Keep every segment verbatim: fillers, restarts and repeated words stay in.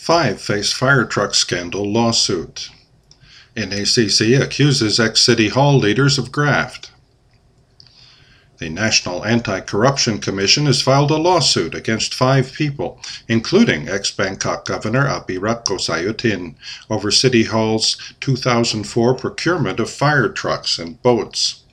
Five face fire truck scandal lawsuit. N A C C accuses ex-City Hall leaders of graft. The National Anti-Corruption Commission has filed a lawsuit against five people, including ex-Bangkok Governor Apirak Kosayutin, over City Hall's two thousand four procurement of fire trucks and boats.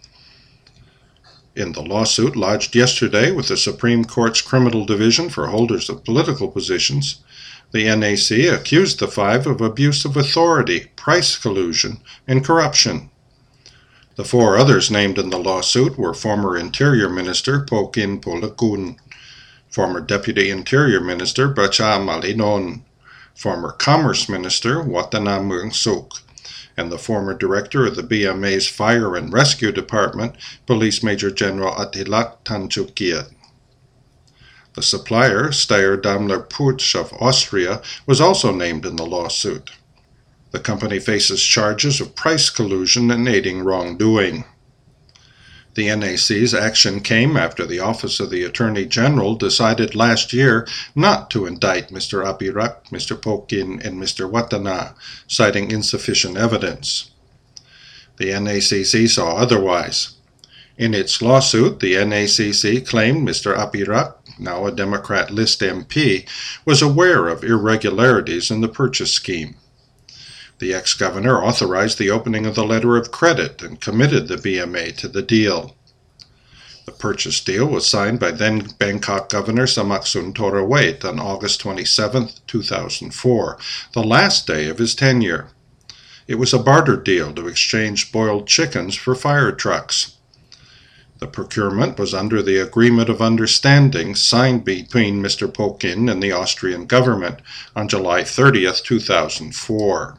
In the lawsuit lodged yesterday with the Supreme Court's Criminal Division for holders of political positions, the N A C accused the five of abuse of authority, price collusion, and corruption. The four others named in the lawsuit were former Interior Minister Pokin Polakun, former Deputy Interior Minister Bacha Malinon, former Commerce Minister Watana Mungsuk, and the former Director of the B M A's Fire and Rescue Department, Police Major General Atilak Tanchukiat. The supplier, Steyr Daimler Puch of Austria, was also named in the lawsuit. The company faces charges of price collusion and aiding wrongdoing. The N A C's action came after the Office of the Attorney General decided last year not to indict Mister Apirak, Mister Pokin, and Mister Watana, citing insufficient evidence. The N A C C saw otherwise. In its lawsuit, the N A C C claimed Mister Apirak, now a Democrat list M P, was aware of irregularities in the purchase scheme. The ex-governor authorized the opening of the letter of credit and committed the B M A to the deal. The purchase deal was signed by then Bangkok Governor Samaksun Torawait on August twenty-seventh, two thousand four, the last day of his tenure. It was a barter deal to exchange boiled chickens for fire trucks. The procurement was under the Agreement of Understanding signed between Mister Pokin and the Austrian government on July thirtieth, two thousand four.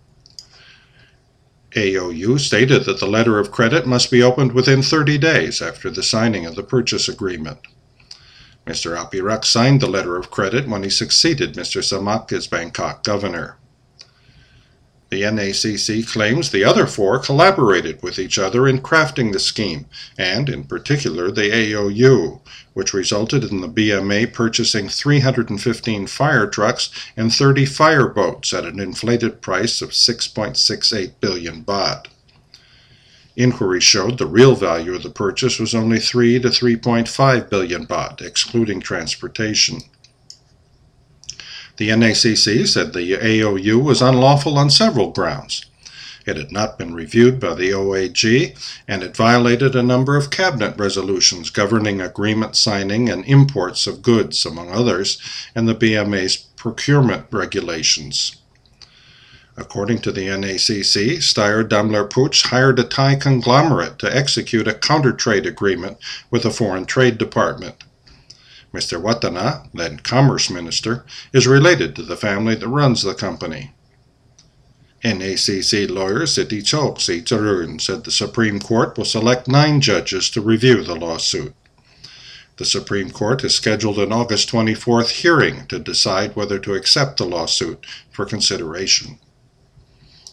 A O U stated that the letter of credit must be opened within thirty days after the signing of the purchase agreement. Mister Apirak signed the letter of credit when he succeeded Mister Samak as Bangkok governor. The N A C C claims the other four collaborated with each other in crafting the scheme, and in particular the A O U, which resulted in the B M A purchasing three hundred fifteen fire trucks and thirty fire boats at an inflated price of six point six eight billion baht. Inquiry showed the real value of the purchase was only three to three point five billion baht, excluding transportation. The N A C C said the A O U was unlawful on several grounds. It had not been reviewed by the O A G, and it violated a number of cabinet resolutions governing agreement signing and imports of goods, among others, and the B M A's procurement regulations. According to the N A C C, Steyr Daimler Puch hired a Thai conglomerate to execute a counter-trade agreement with the Foreign Trade Department. Mister Watana, then Commerce Minister, is related to the family that runs the company. N A C C lawyer Sitichok Sitarun said the Supreme Court will select nine judges to review the lawsuit. The Supreme Court has scheduled an August twenty-fourth hearing to decide whether to accept the lawsuit for consideration.